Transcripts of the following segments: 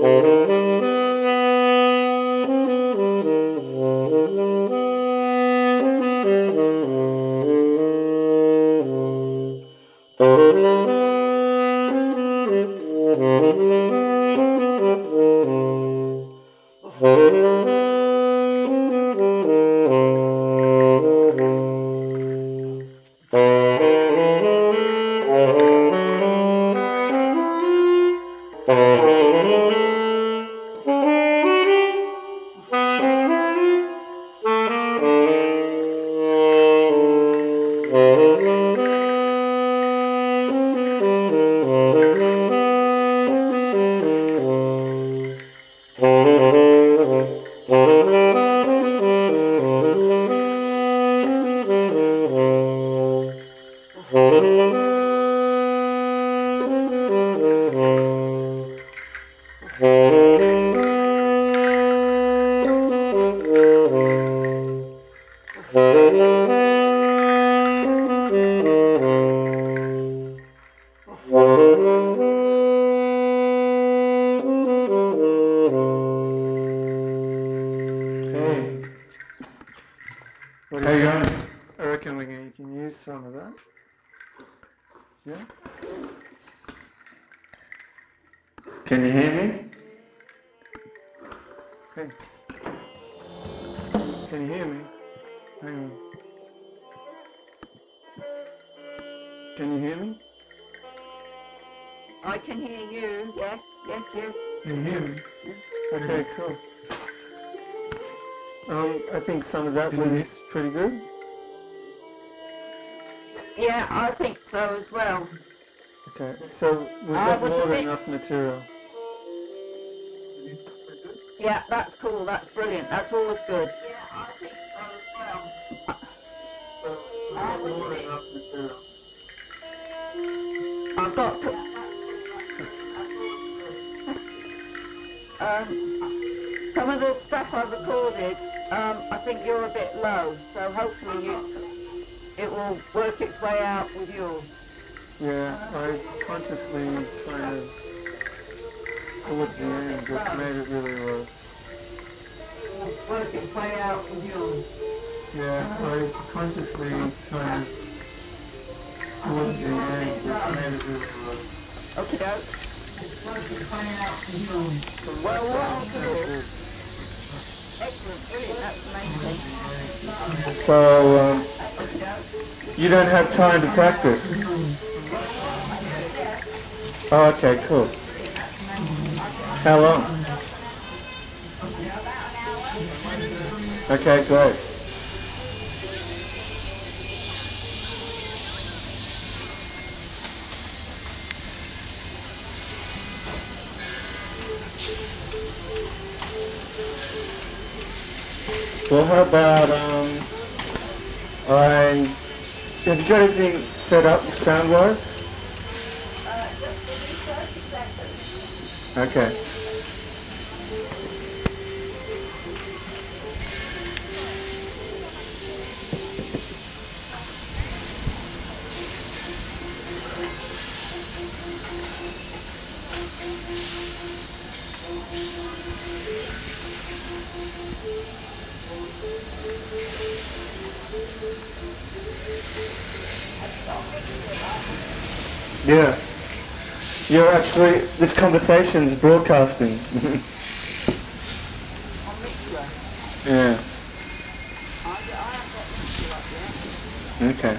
How you going? I reckon you can use some of that. Yeah? Can you hear me? Hey. Can you hear me? Hang on. Can you hear me? I can hear you. Yes, yes, yes. Can you hear me? Okay, cool. I think some of that was pretty good. Yeah, I think so as well. Okay, so we've got more than enough material. Yeah, that's cool. That's brilliant. That's always good. Yeah, I think so as well. So we've got more than enough material. I've got some of the stuff I recorded. I think you're a bit low, so hopefully it will work its way out with yours. Yeah, I consciously kind of towards the end just made it really low. Work its way out with yours. Yeah, I consciously kind of towards the end just made it really low. Okay, doke. Work its way out with yours. Well, excellent, brilliant, that's amazing. So, you don't have time to practice? Oh, okay, cool. How long? Okay, great. Well, how about, have you got everything set up sound-wise? Okay. Yeah. You're actually, this conversation's broadcasting. Yeah. Okay.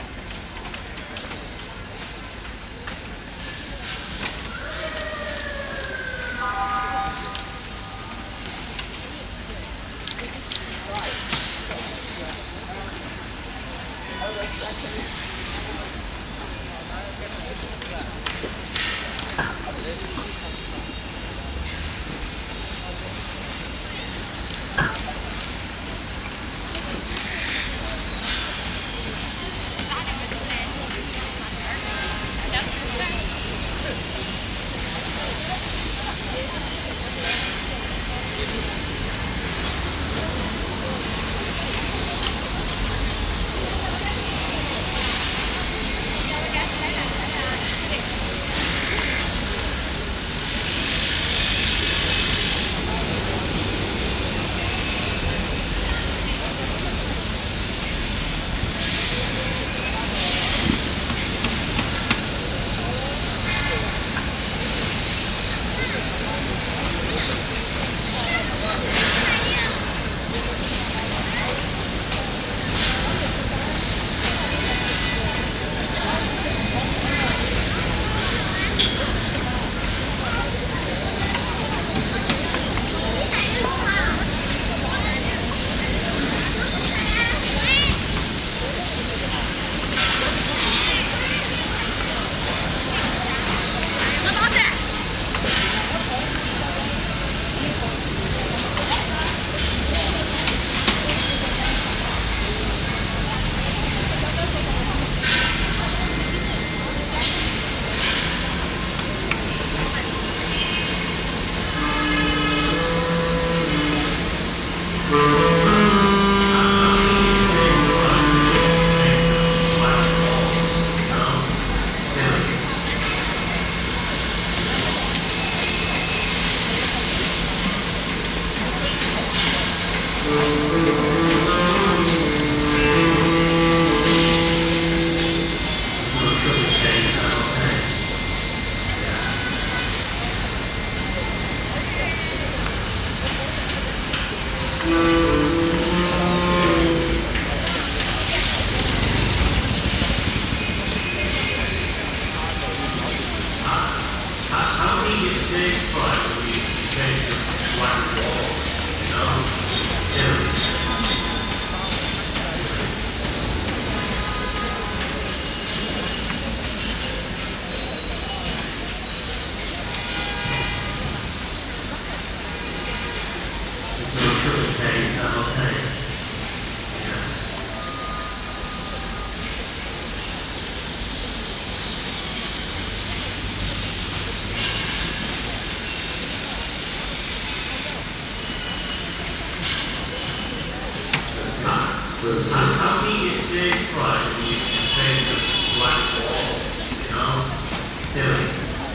How do you say pride when you face a black wall? You know? Silly.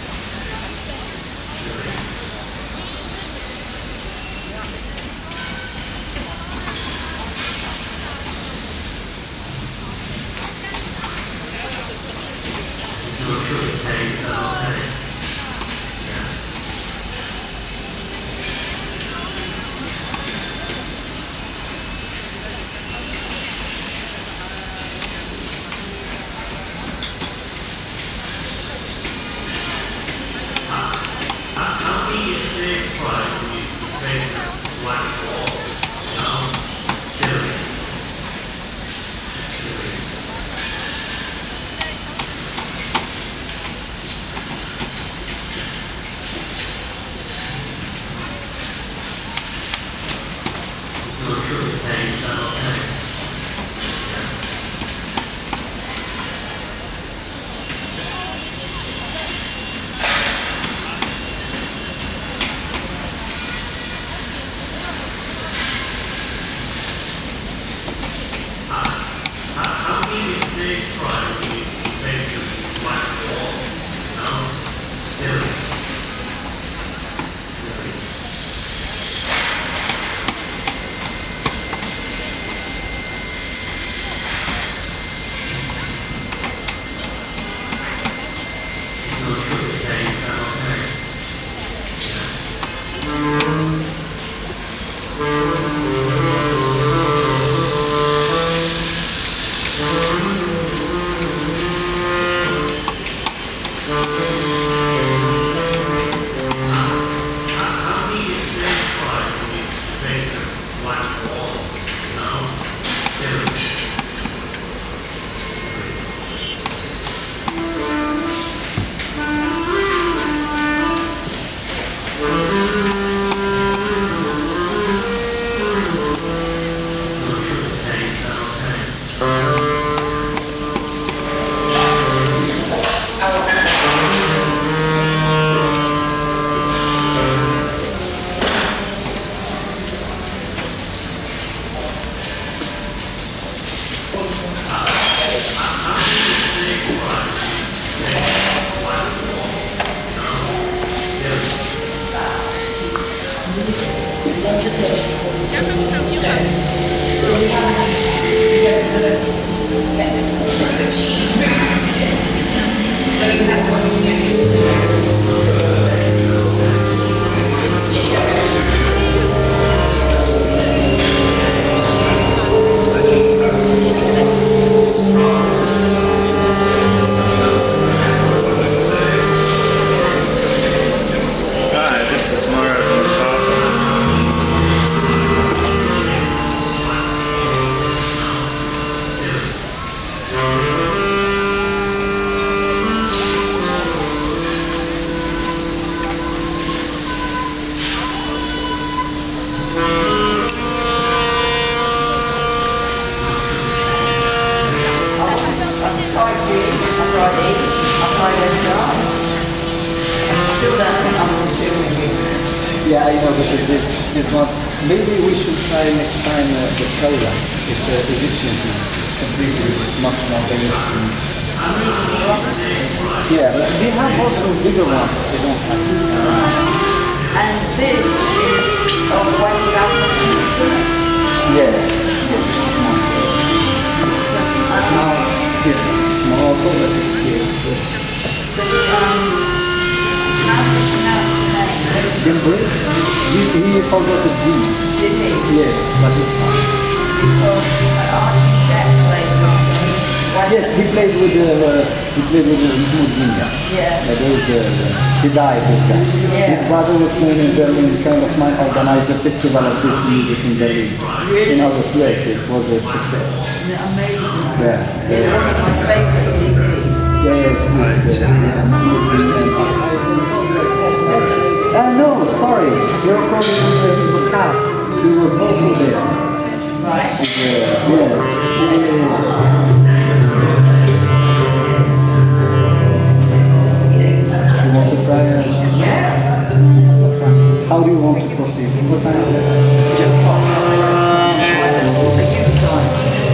Yeah, I know, because this one, maybe we should try next time the Kaula. It's Egyptian food. It's completely, it's much more delicious. Yeah, but they have also bigger ones. They don't have. And this is of West African, isn't it? Yeah. Now it's different. Morocco, but it's here. How do you pronounce the name? Gimbri? He forgot the G. Did he? Yes, but it's fine. Because Archie Sheck played with some West Yes, he played with Mahmoud Minya. Yeah. He died, this guy. Yeah. His brother was playing in Berlin. A friend of mine organized a festival of this music in Berlin. Really? In August, yes, it was a success. Amazing. Yeah. It's one of my favourite CDs. Yeah, it's Mahmoud Minya. No, sorry. You're calling him Lucas. He was also there. Right. Yeah. You want to try it? Yeah. How do you want to proceed? What time is it? 2 o'clock. But you decide.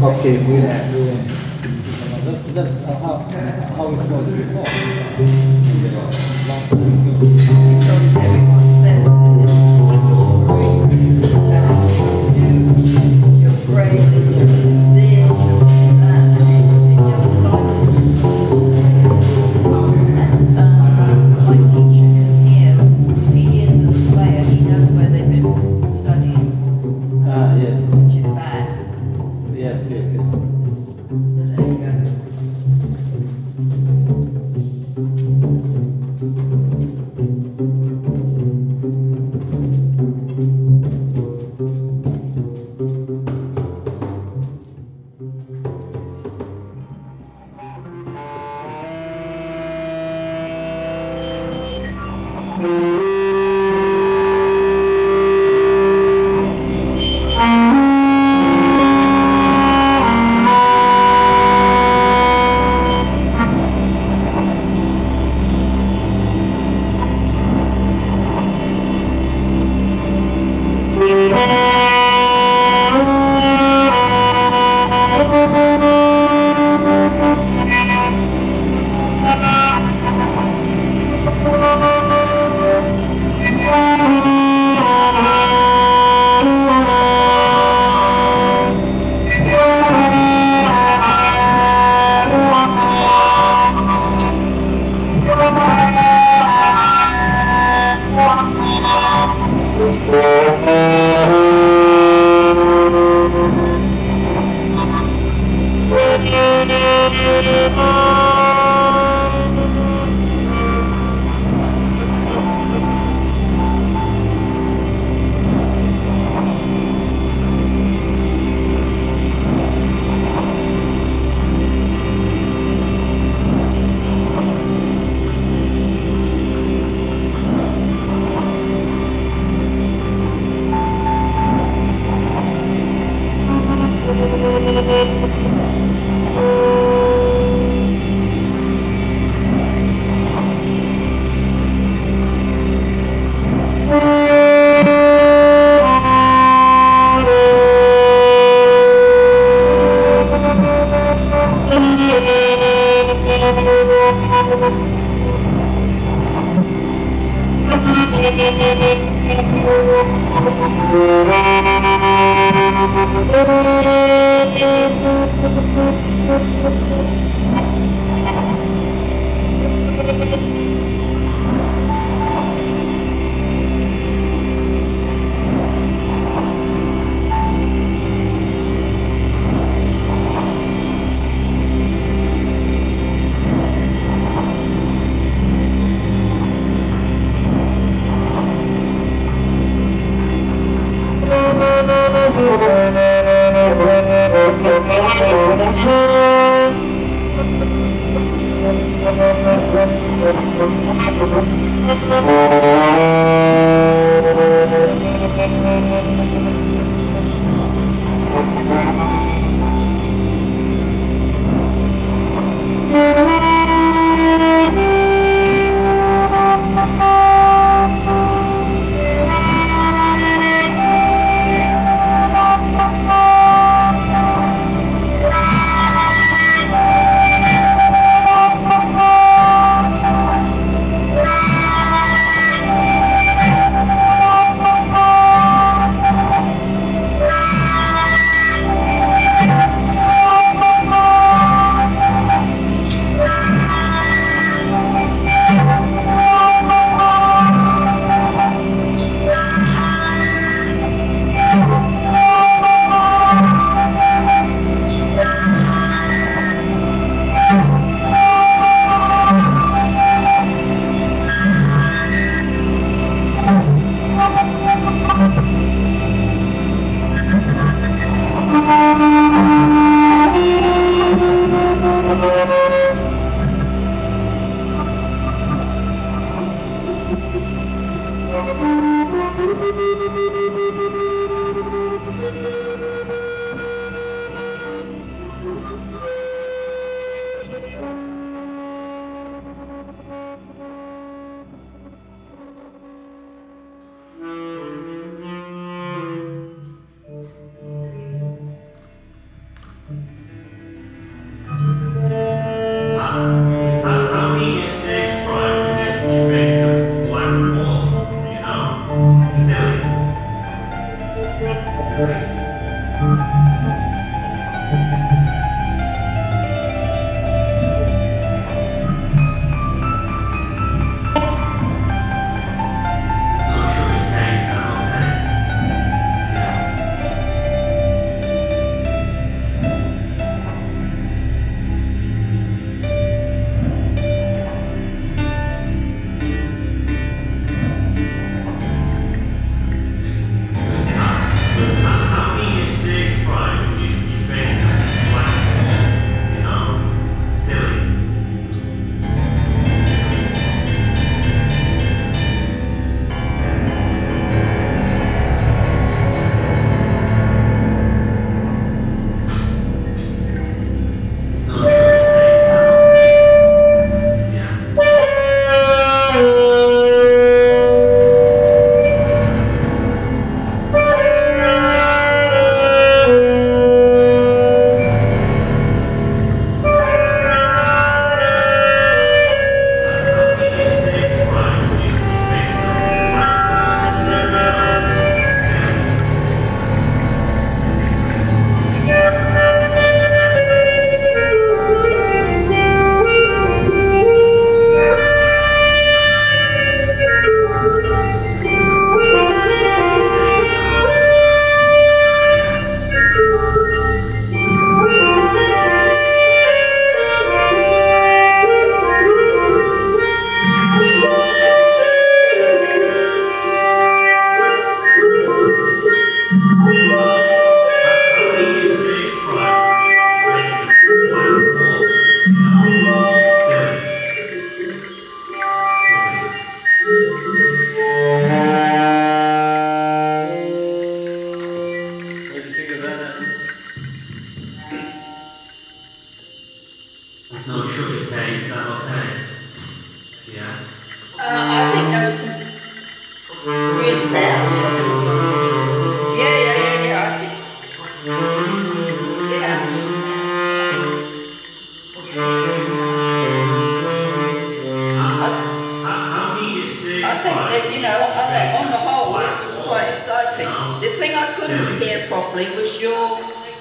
Okay, brilliant. That's how it was before. Long time ago. Because everyone says in this story that your brain is just this and that, and it just stifles. And my teacher can hear, if he hears them play, he knows where they've been studying, Yes. which is bad. Yes. But there you go. your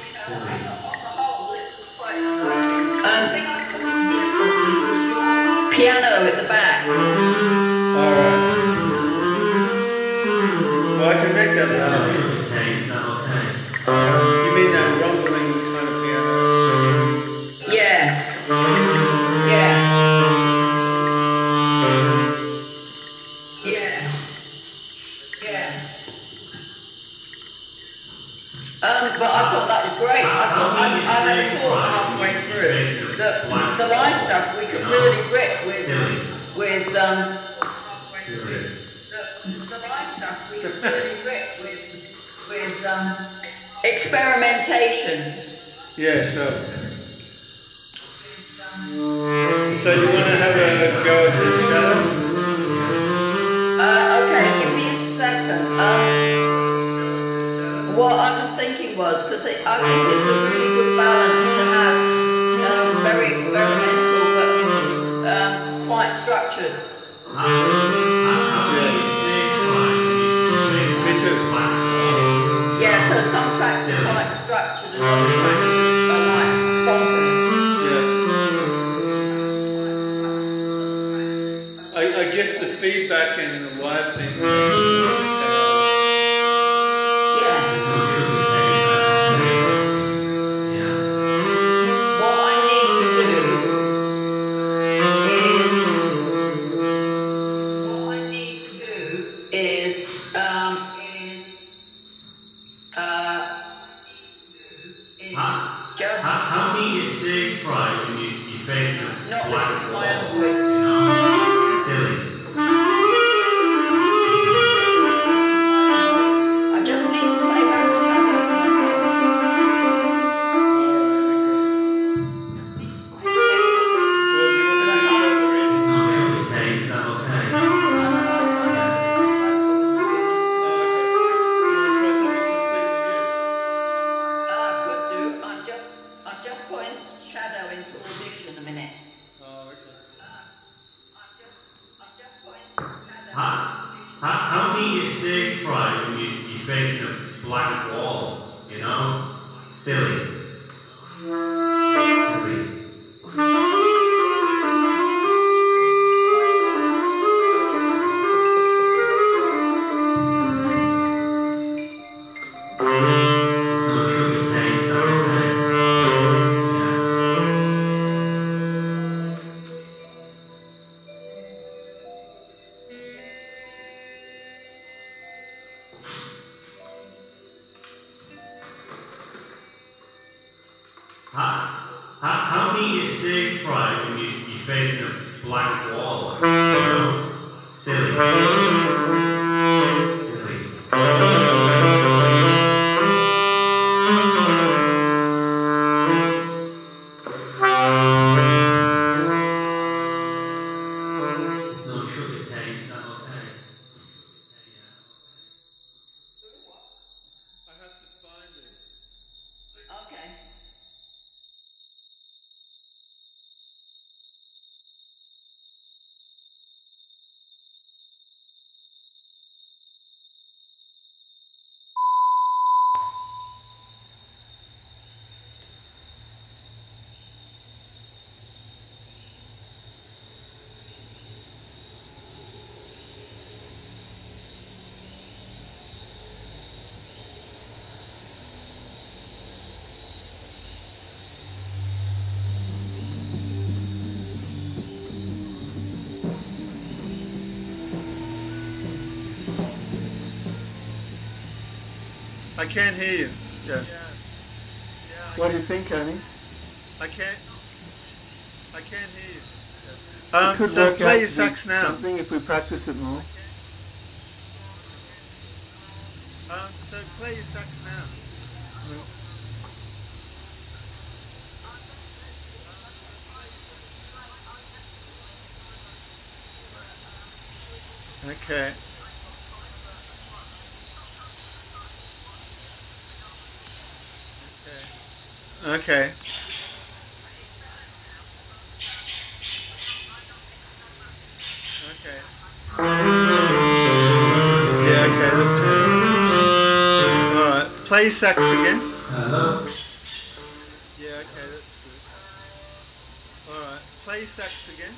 piano at the back. Alright. Well, I can make that loud. Okay, is that okay? You mean that rumbling kind of piano? Yeah. Yeah. Yeah. Yeah. But I thought that was great. I had a thought halfway through that the live stuff we could really rip with the live stuff we could really rip with experimentation. Yeah, sure. So you want to have a go at the shadow? Okay, give me a second. What I was thinking was, because I think it's a really good balance to have very experimental but quite structured. Me too. Yeah, so some tracks are quite structured and other tracks are like bonkers. I guess the feedback in the live thing. How do you stage fright when you face the Not black listen to wall? my own voice. You know? Silly. I just need to play back to Okay, is that okay? I'm just putting shadow into audition a minute. How do you stage fright when you face the black wall? You know? Silly. How do you stage fright when you face the black wall? You know? Silly. No sugar taste, that okay? I have to find it. Okay. I can't hear you. Yeah. What do you think, Annie? I can't hear you. We could So work play out your sax now. something if we practice it more. So play your sax now. Okay. Okay. Okay. Yeah, okay, that's good. Alright, play your sax again. Hello? Yeah, okay, that's good. Alright, play sax again.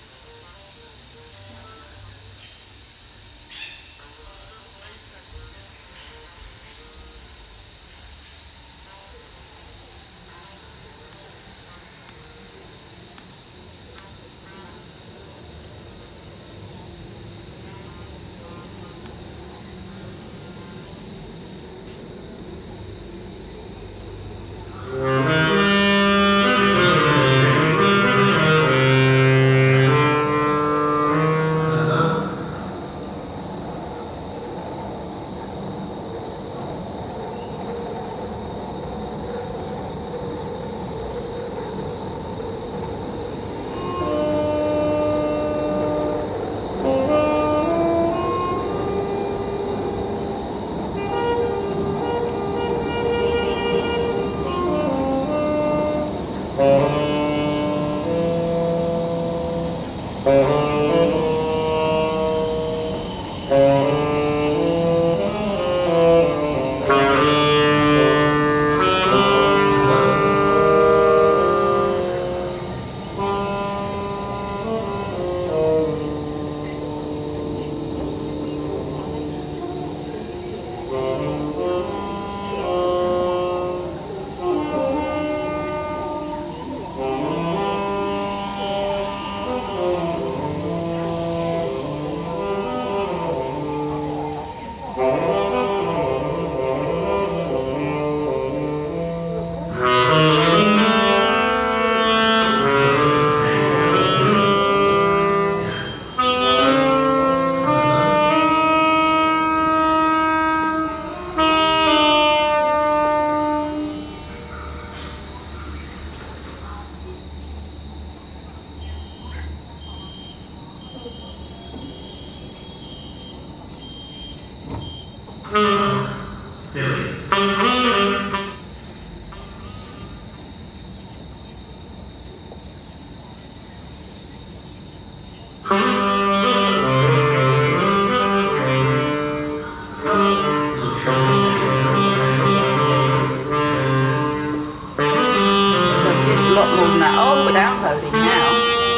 A lot more than that. Oh, we're downloading now.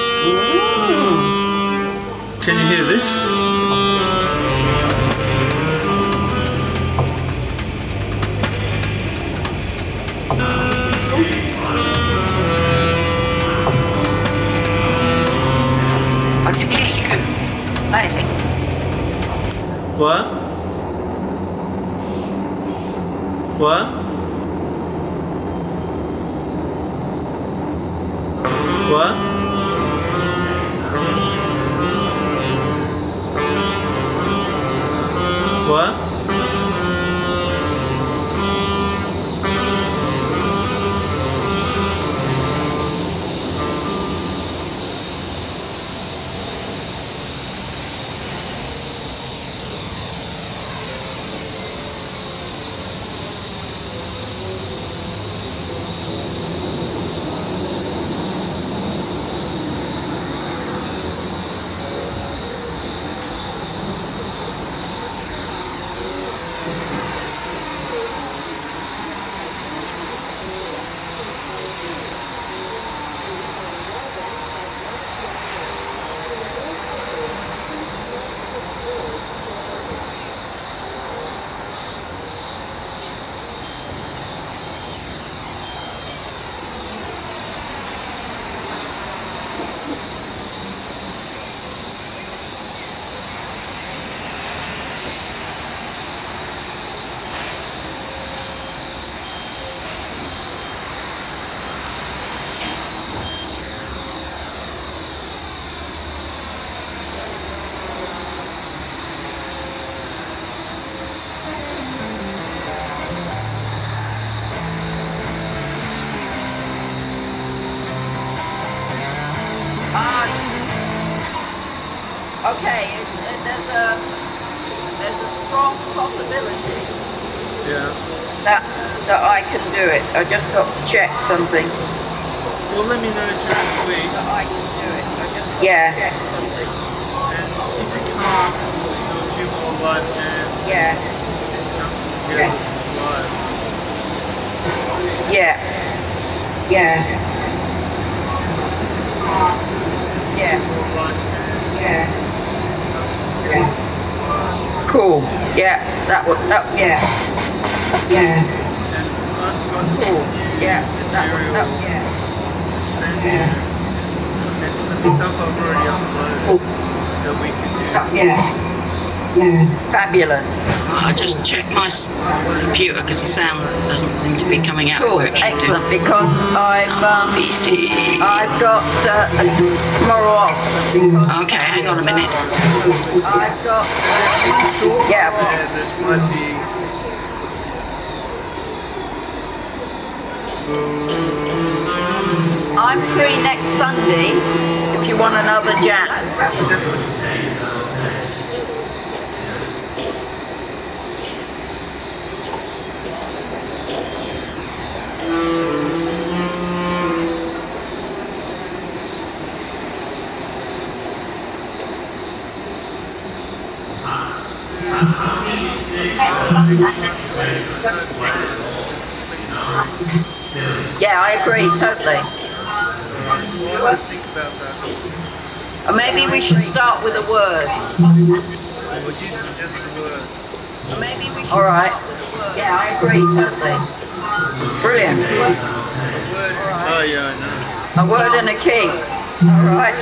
Can you hear this? I can hear you. Maybe. What? What? What? What? Okay, there's a strong possibility Yeah. that I can do it. I just got to check something. Well, let me know during the week. That I can do it. I just got to check something. And if you can't, we'll do a few more live jams. Yeah. Stitch something together Yeah. that's live. Yeah. Yeah. Yeah. Yeah. Yeah. Cool. Yeah. That would. That. Yeah. Yeah. And I've got some Cool. new Yeah. material Yeah. to send you. Yeah. It's some stuff I've already uploaded that we could use. Yeah. Yeah. Fabulous. I just checked my computer because the sound doesn't seem to be coming out Cool. where it should do. Excellent. Because Beastie. I've got tomorrow off. Okay, hang on a minute. I've got. There's one short Yeah. there that might be. I'm free next Sunday. If you want another jam. Definitely. Yeah, I agree totally. What do you think about that? Or maybe we should start with a word. Would you suggest the word? Maybe we should. All right. Yeah, I agree totally. Brilliant. Oh yeah, I know. A word and a key. All right.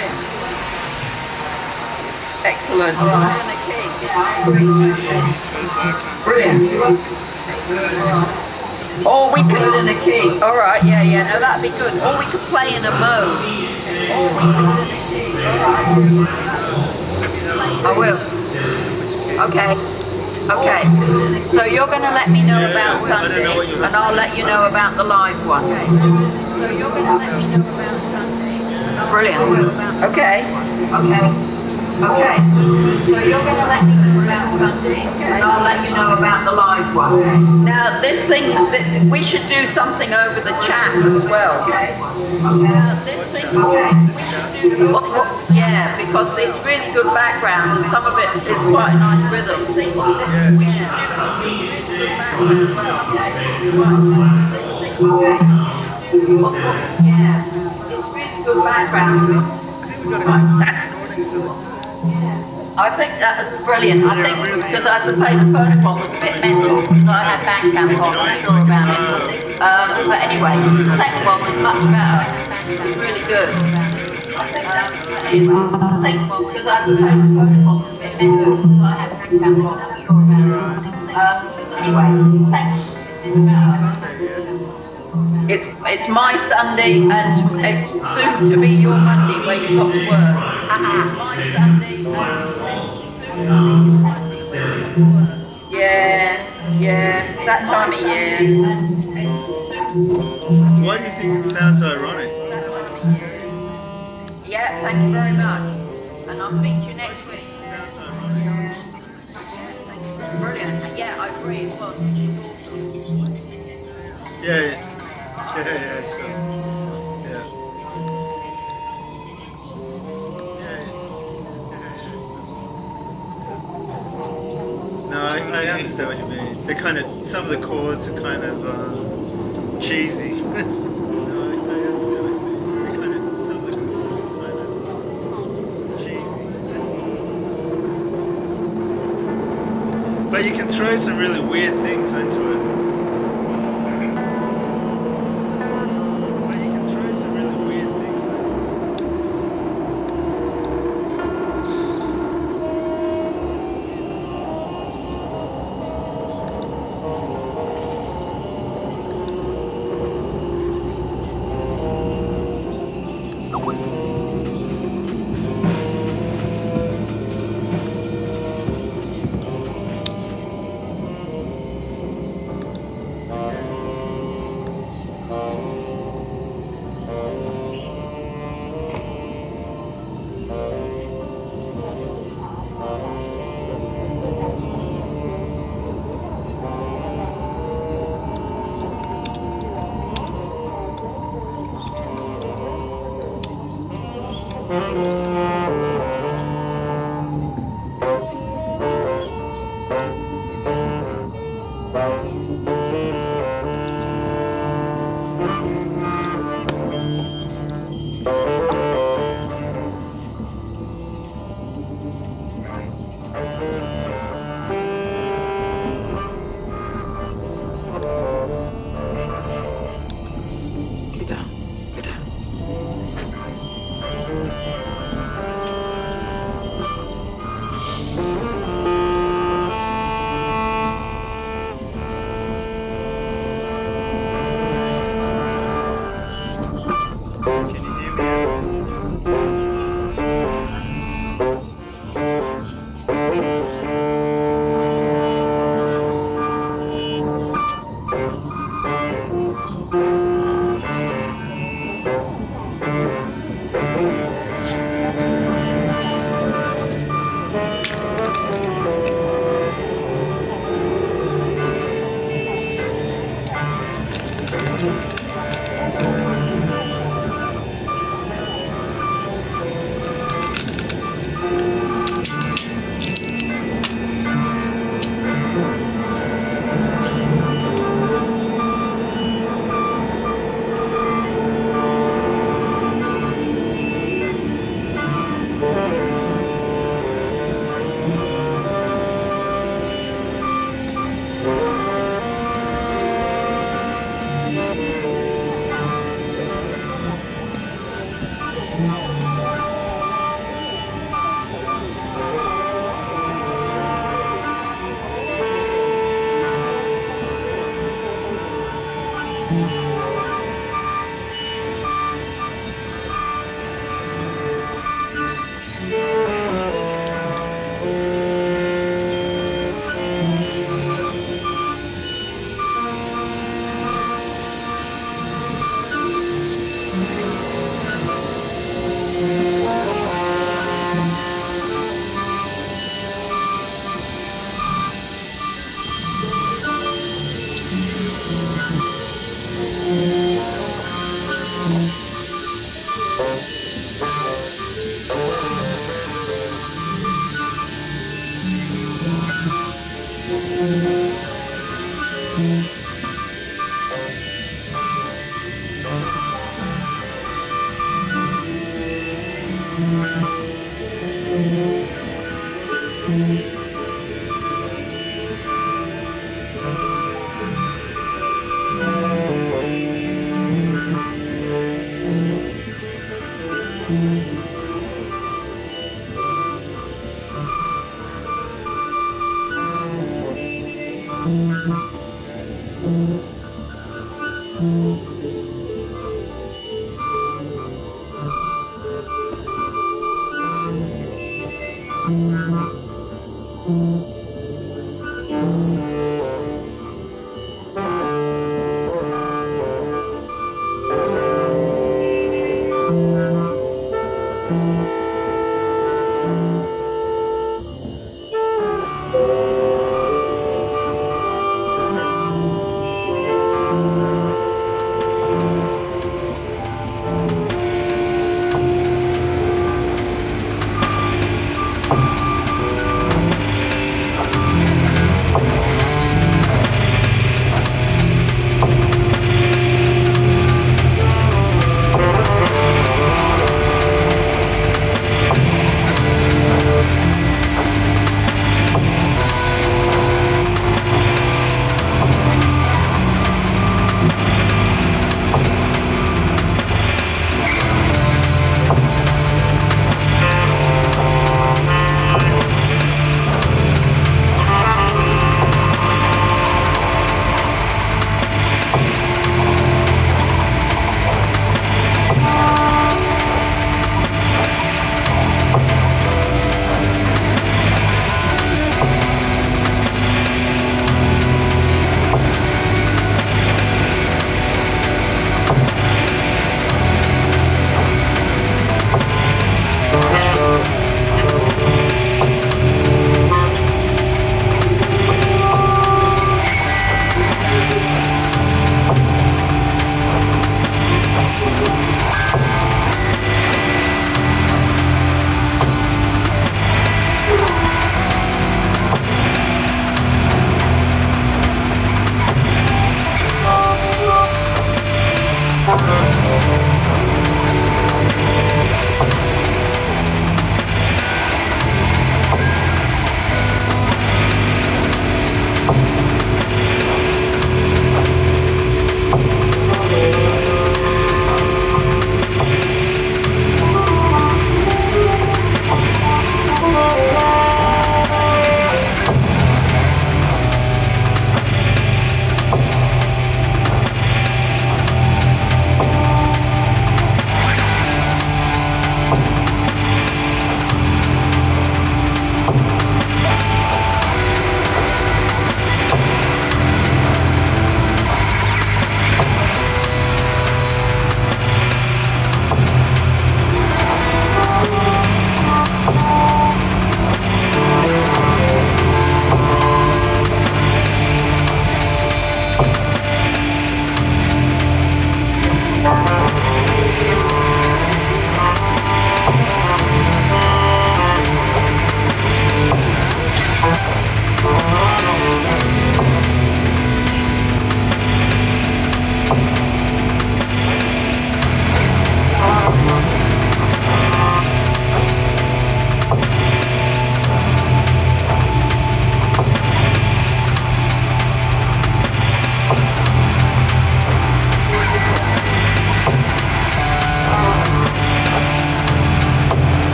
Excellent. All right. And a key. Yeah, I agree. Because I can. Brilliant. Or we could in a key. All right. Yeah, yeah. No, that'd be good. Or we could play in a mode. Or we could in a key. All right. I will. Okay. Okay. So you're going to let me know about Sunday, and I'll let you know about the live one. Okay. So you're going to let me know about Sunday. Brilliant. Okay. Okay. Okay. So you're going to let me know about Sunday, and I'll let you know about the live one. Now this thing, we should do something over the chat as well. Okay. Now this thing, we should do yeah, because it's really good background, and some of it is quite a nice rhythm. We should do yeah, really good background. I think that was brilliant. I think because, as I say, the first one was a bit mental because I had Bandcamp on. I'm not sure about it. But anyway, the second one was much better. It was really good. The second one, because as I say, the first one was a bit mental because I had Bandcamp on. I'm not sure about it. Anyway, the second one. It's my Sunday and it's soon to be your Monday where you got the word. It's my Sunday and it's soon to be your Monday where you got the word. Yeah, yeah, it's that time of year. Why do you think it sounds ironic? Yeah, thank you very much. And I'll speak to you next week. It sounds ironic. Brilliant. Yeah, I agree. It was. Yeah. Yeah, sure. Yeah. No, I understand what you mean. They're kind of, some of the chords are kind of cheesy. No, I understand what you mean. They're kind of, some of the chords are kind of cheesy. But you can throw some really weird things into it.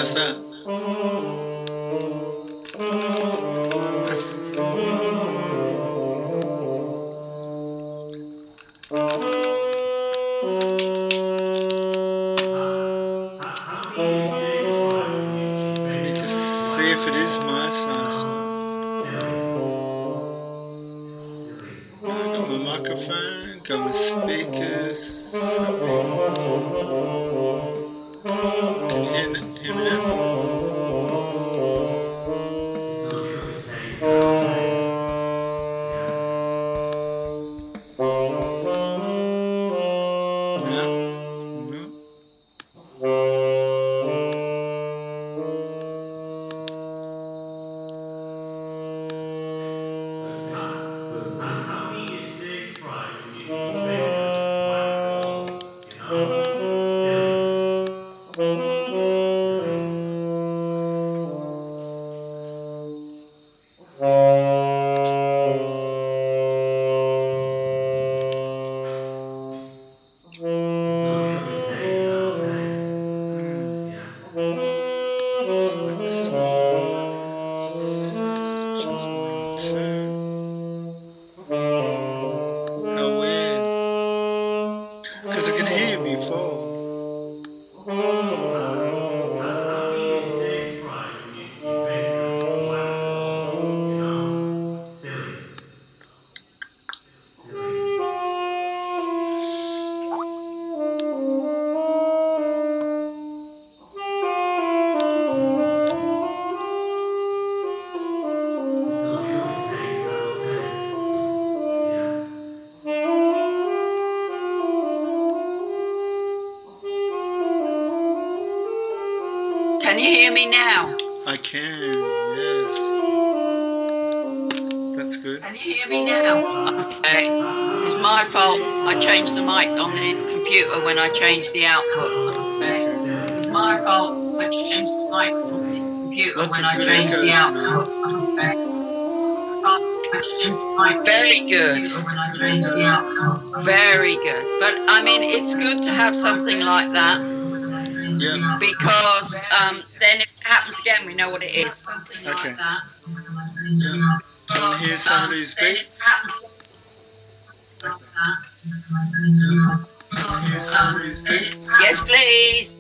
How's that? Let me just see if it is my size. I got my microphone, got my speakers. Can you hear me now? Because I could hear you before. Can you hear me now? I can, yes. That's good. Can you hear me now? Okay. It's my fault. I changed the mic on the computer when I changed the output. Okay. It's my fault. I changed the mic on the computer when I changed the output. Okay. Very good. Very good. But I mean, it's good to have something like that. Yeah. Because then if it happens again, we know what it is. Something Okay. like that. Yeah. Do you want to hear some of these beats? Yes, please.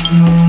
Bye.